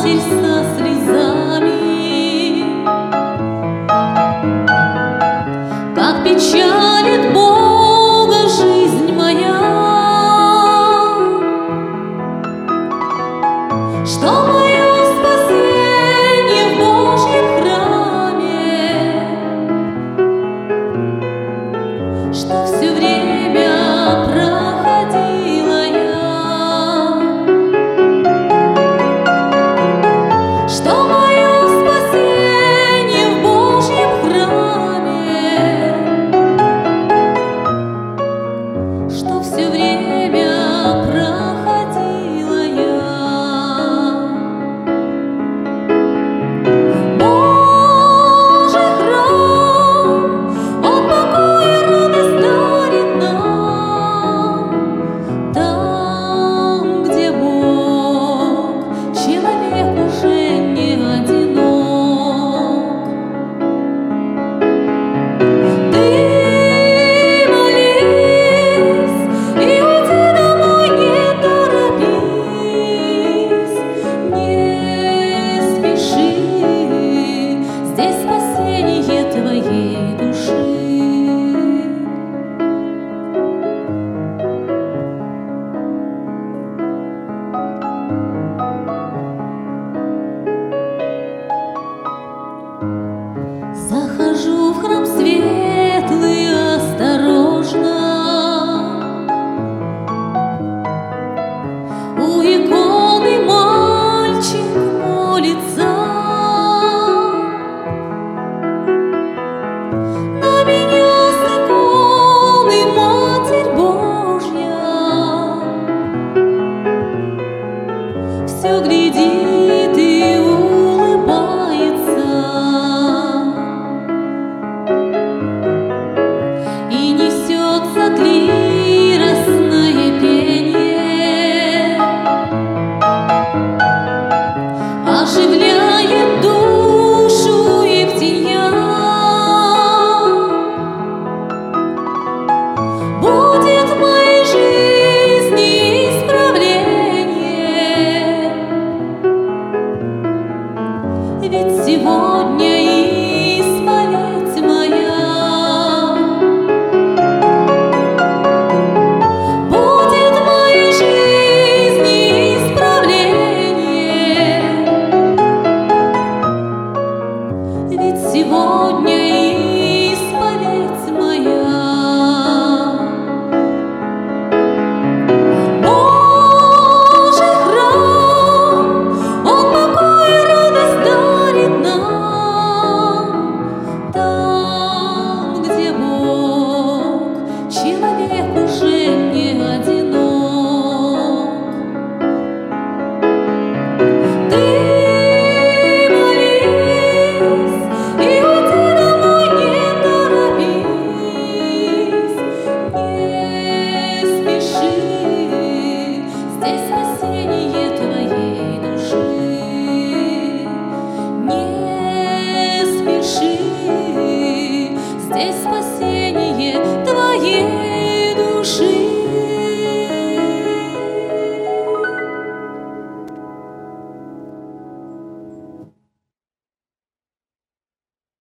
Матерь со слезами, как печалит Бога жизнь моя, что мое спасение в Божьем храме, что все время проходила я, что мое спасение в Божьем храме, что все время проходила я. Божий храм, он покой и радость дарит нам, там, где Бог, человек уже не одинок. Ты молись и уйди домой, не торопись, не спеши, здесь спасение твоей души. Захожу в храм светлый осторожно, у иконы мальчик молится, на меня с иконы Матерь Божья все грех